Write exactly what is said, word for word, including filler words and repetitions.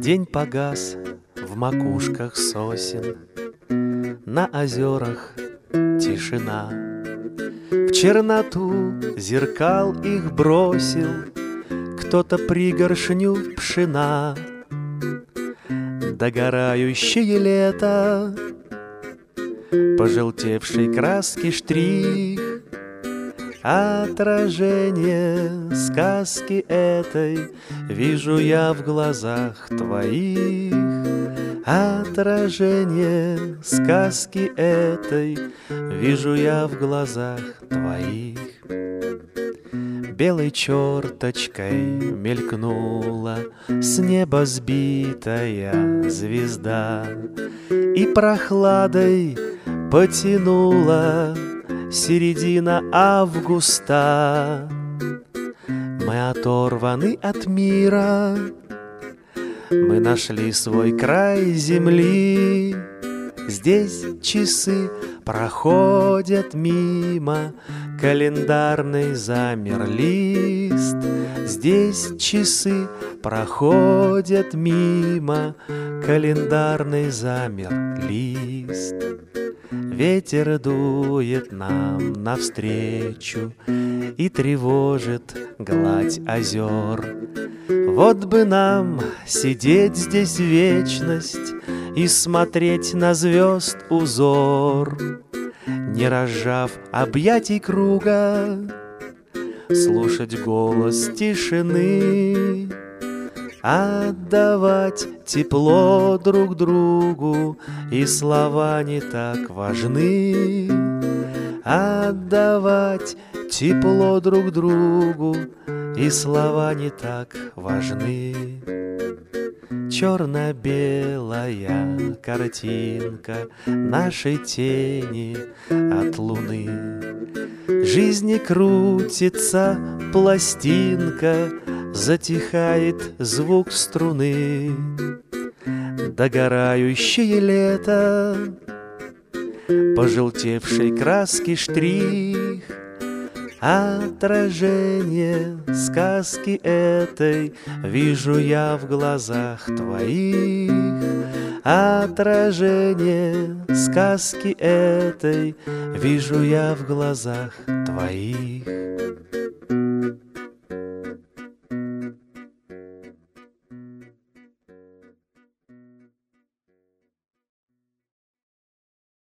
День погас в макушках сосен, на озерах тишина. В черноту зеркал их бросил кто-то пригоршню пшена. Догорающее лето, пожелтевшей краски штрих, отражение сказки этой вижу я в глазах твоих. Отражение сказки этой вижу я в глазах твоих. Белой черточкой мелькнула с неба сбитая звезда, и прохладой потянула середина августа. Мы оторваны от мира, мы нашли свой край земли. Здесь часы проходят мимо, календарный замер лист. Здесь часы проходят мимо, календарный замер лист. Ветер дует нам навстречу и тревожит гладь озер. Вот бы нам сидеть здесь вечность и смотреть на звезд узор, не разжав объятий круга, слушать голос тишины, отдавать тепло друг другу, и слова не так важны. Отдавать тепло друг другу, и слова не так важны. Черно-белая картинка нашей тени от луны. Жизни крутится пластинка, затихает звук струны. Догорающее лето, пожелтевшей краски штрих, отражение сказки этой вижу я в глазах твоих. Отражение сказки этой вижу я в глазах твоих.